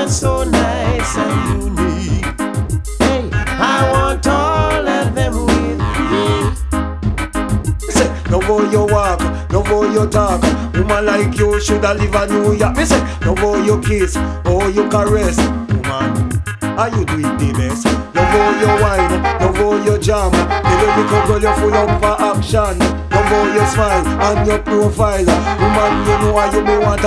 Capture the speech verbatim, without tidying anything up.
are so nice and unique. Hey, I want all of them with me. Say, love how you walk, love how you talk. Woman like you shoulda live a New York. Me say, love how you kiss, how you caress. Woman, how you do it the best. Love how you whine, love how you jam. The little girl you full up for action. Love how you smile and your profile. Woman, you know how you me want.